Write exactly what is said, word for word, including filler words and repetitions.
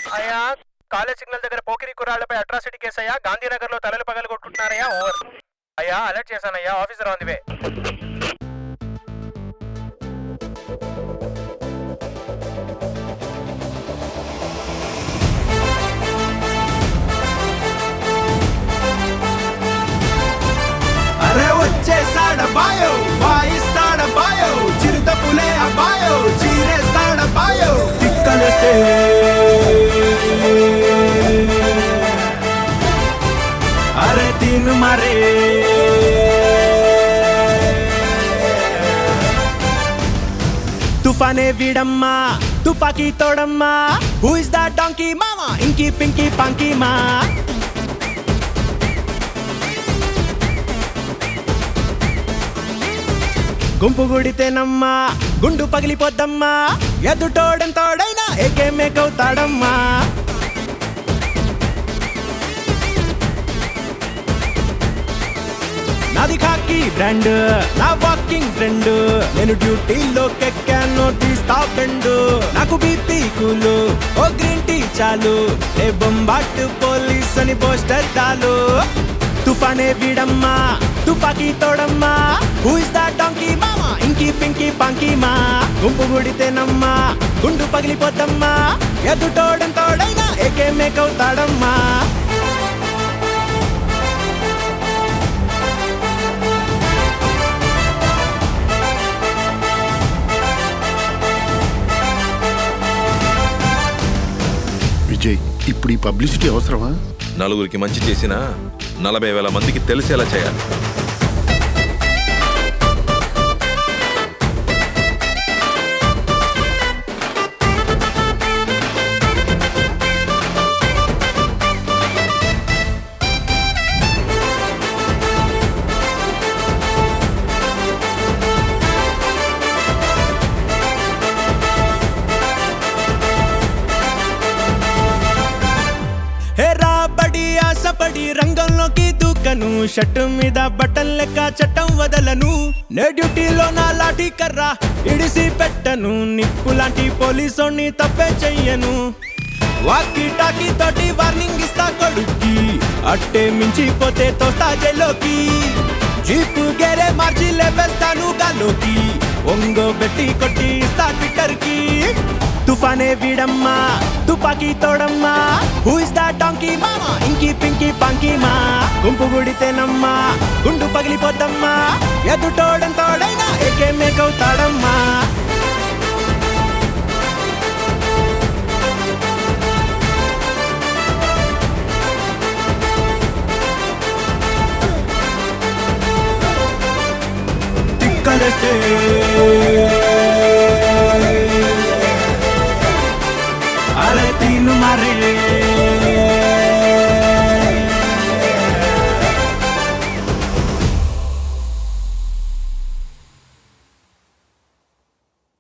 అయ్యా college signal దగ్గర Pokiri కుర్రాళ్లపై atrocity case అయ్యా. గాంధీనగర్ లో తలలు పగలు కొట్టుకుంటున్నారయ్యా. ఓవర్. అయ్యా అలర్ట్ చేశానయ్యా. Officer on the way. అరే వచ్చేసాడ బాయో, వాయిస్తాడ బాయో, చిరుత పులే అబ్బాయో, చీరేస్తాడ బాయో, తిక్కలేస్తే అరే తిను మరే. తుఫానే వీడమ్మా, తుపాకీ తోడమ్మా, హూ ఇస్ దట్ డాంకీ మామా, ఇంకీ పింకీ పాంకీ మా. గుంపు గుడితేనమ్మా, గుండు పగిలిపోద్దమ్మా, ఎదుటోడెంతోడైనా ఏకే మేకవుతాడమ్మా. నాది కాకి బ్రాండ్, నా వాకింగ్ ఫ్రెండ్, నేను డ్యూటీలో కెక్కాను తీస్తా బెండు. నాకు BP cool, oh green tea చాలు, ఏ బొంబాట్ పోలీస్ అని పోస్టర్ చాలు. తుఫానే వీడమ్మా, తుపాకీ తోడమ్మా, హూ ఇస్ దట్ డాంకీ మామా, ఇంకీ పింకీ పాంకీ మా. గుంపు గుడితేనమ్మా, గుండు పగిలిపోద్దమ్మా, ఎదుటోడెంతోడైనా ఏకే మేకవుతాడమ్మా. విజయ్, ఇప్పుడు ఈ పబ్లిసిటీ అవసరమా? నలుగురికి మంచి చేసినా నలభై వేల మందికి తెలిసేలా చేయాలి. హే రాబడి ఆశపడి రంగంలోకి దూకను, షట్టు మీద బట్టన్ లెక్క చట్టం వదలను. నే డ్యూటీలో నా లాఠీ కర్ర ఇడిసి పెట్టను, నిప్పు లాంటి పోలీసోని తప్పే చెయ్యను. వాకి టాకీ తోటి వార్నింగ్ ఇస్తా కొడుక్కి, అట్టే మించిపోతే తోస్తా జైల్లోకి. జీపు గేరే మార్చి లేపేస్తాను గాలోకి, ఒంగో బెట్టి కొట్టి ఇస్తా ట్విట్టర్ కి. తుఫానే వీడమ్మా, తుపాకీ తోడమ్మా, హూ ఇస్ దట్ డాంకీ మామా, ఇంకీ పింకీ పాంకీ మా. గుంపు గుడితేనమ్మా, గుండు పగిలిపోద్దమ్మా, ఎదుటోడెంతోడైనా ఏకే మేకవుతాడమ్మా. తిక్కలేస్తే